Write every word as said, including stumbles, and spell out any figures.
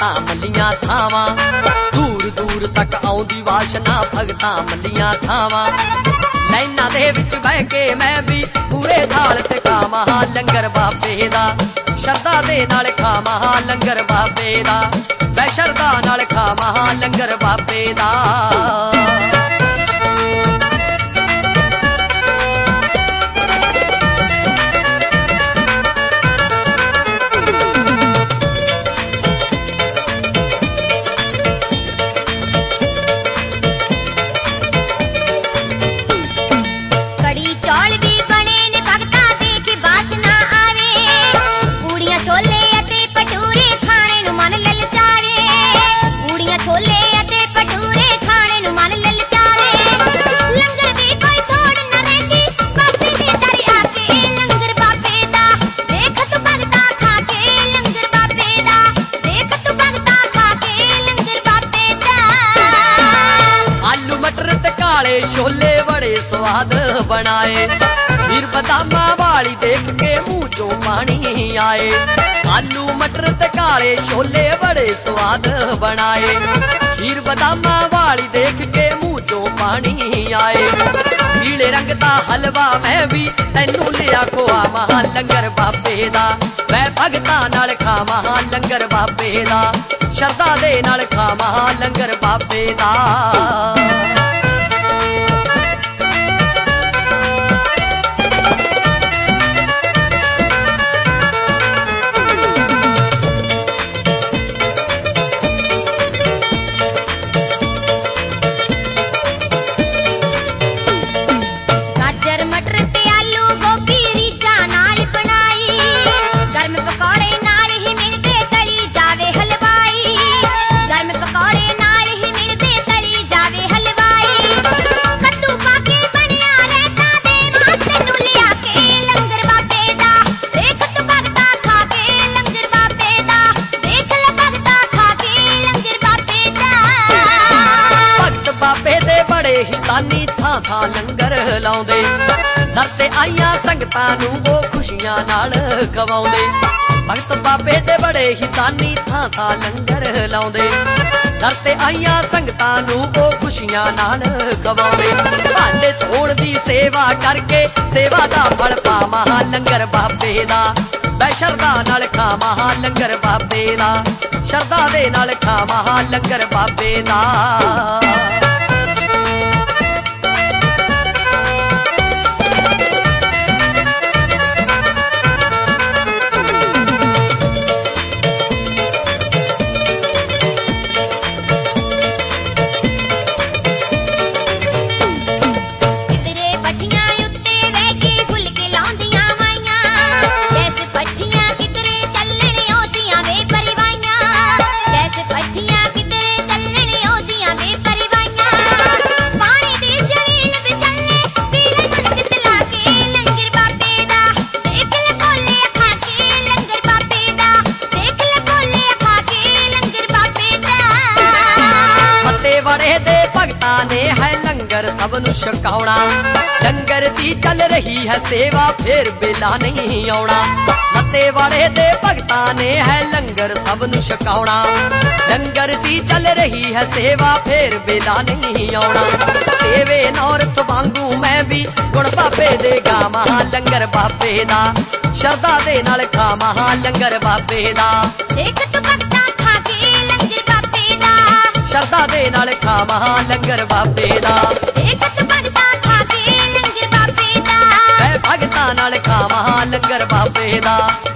भगतां मल्लियां थावां दूर दूर तक आउंदी वाशना भगतां मल्लियां थावां लाइनां दे विच बह के मैं भी पूरे थाल ते खावां लंगर बाबे दा शरदा दे नाल खावां लंगर बाबे दा मैं शरदा नाल खावां लंगर बाबे दा छोले बड़े स्वाद बनाए हीर बदामा वाली देख के मुंह चो पानी आए आलू मटर ते काले छोले बड़े स्वाद बनाए हीर बदामा वाली देख के मुंह चो पानी आए पीले रंग दा हलवा मैं भी तैनू लिया खुआवां लंगर बाबे दा मैं भगतां नाल खावां लंगर बाबे दा शरदा दे नाल खावां लंगर बाबे दा हितानी थां थां लंगर लाउंदे दर ते आईयां संगतां नूं ओ खुशियां नाल खवाउंदे भगत बाबे दे बड़े हितानी थां थां लंगर लाउंदे दर ते आईयां संगतां नूं ओ खुशियां नाल खवाउंदे भांडे धोण दी सेवा करके सेवा दा फल पावां लंगर बाबे दा मैं शरदा नाल खावां लंगर बाबे दा शरदा दे नाल खावां लंगर बाबे दा ने है लंगर सबनू छकाउणा लंगर दी चल रही है सेवा फिर बेला नहीं आउणा मते वाले दे भगतां ने है लंगर सबनू छकाउणा लंगर दी चल रही है सेवा फिर बेला नहीं आउणा सेवे नौरत वांगू मैं भी गुण बाबे दे गावां लंगर बाबे दा शरदा दे नाल खावां लंगर बाबे दा देख तू भगतां खा के लंगर बाबे दा शरदा दे नाल खावां लंगर बाबे दा देख तू भगतां खा के लंगर बाबे दा मैं भगतां नाल खावां लंगर बाबे दा।